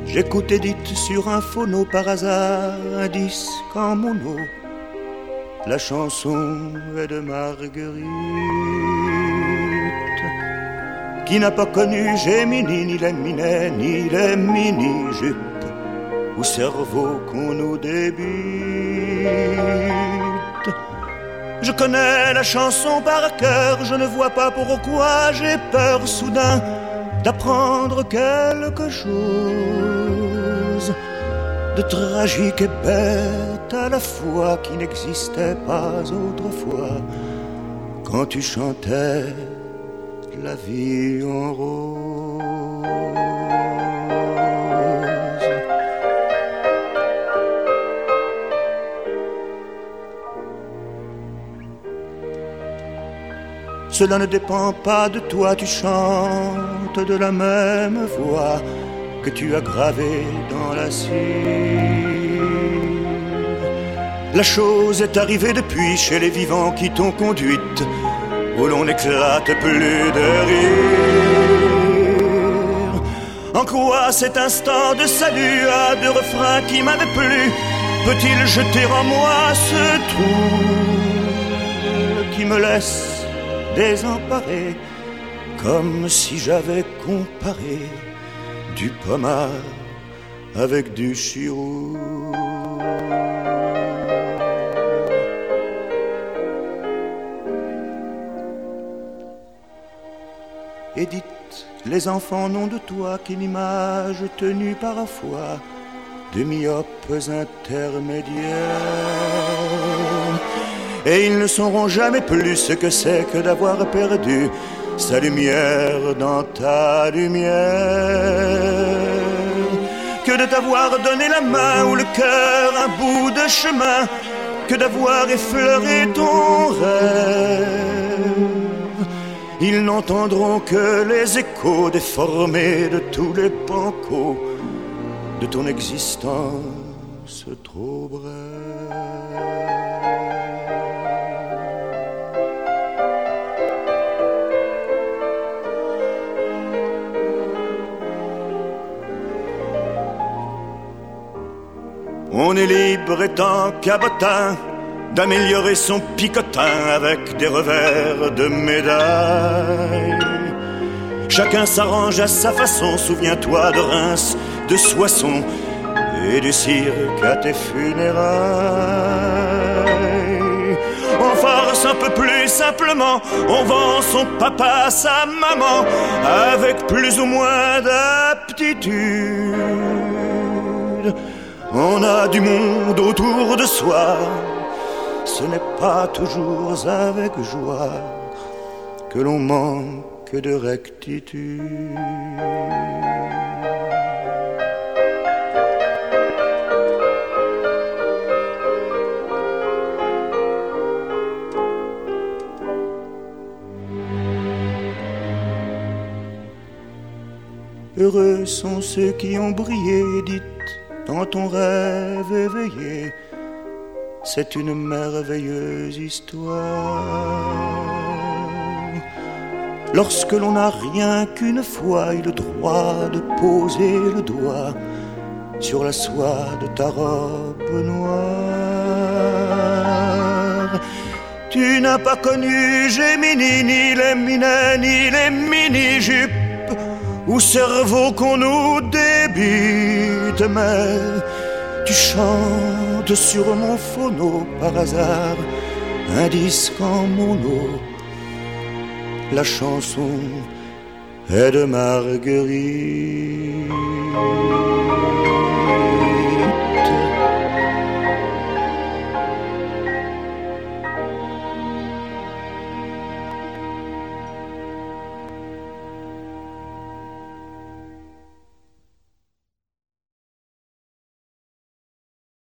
J'écoute Edith sur un phono par hasard, un disque en mono. La chanson est de Marguerite, qui n'a pas connu Gémini, ni les minets, ni les mini-jupes, ou cerveau qu'on nous débite. Je connais la chanson par cœur, je ne vois pas pourquoi j'ai peur soudain d'apprendre quelque chose de tragique et bête à la fois qui n'existait pas autrefois quand tu chantais la vie en rose. Cela ne dépend pas de toi, tu chantes de la même voix que tu as gravée dans la cire. La chose est arrivée depuis chez les vivants qui t'ont conduite, où l'on n'éclate plus de rire. En quoi cet instant de salut à deux refrains qui m'avaient plu peut-il jeter en moi ce trouble qui me laisse désemparé, comme si j'avais comparé du pommard avec du chirou. Édith, les enfants n'ont de toi qu'une image tenue parfois de myopes intermédiaires. Et ils ne sauront jamais plus ce que c'est que d'avoir perdu sa lumière dans ta lumière, que de t'avoir donné la main ou le cœur un bout de chemin, que d'avoir effleuré ton rêve. Ils n'entendront que les échos déformés de tous les bancos de ton existence trop brève. On est libre étant cabotin d'améliorer son picotin avec des revers de médaille. Chacun s'arrange à sa façon, souviens-toi de Reims, de Soissons et du cirque à tes funérailles. On force un peu plus simplement, on vend son papa, sa maman, avec plus ou moins d'aptitude. On a du monde autour de soi, ce n'est pas toujours avec joie que l'on manque de rectitude. Heureux sont ceux qui ont brillé, Edith, dans ton rêve éveillé. C'est une merveilleuse histoire. Lorsque l'on n'a rien qu'une fois eu le droit de poser le doigt sur la soie de ta robe noire. Tu n'as pas connu Gémini, ni les minets, ni les mini-jupes ou cerveau qu'on nous débite, mais tu chantes sur mon phono par hasard un disque en mono. La chanson est de Marguerite.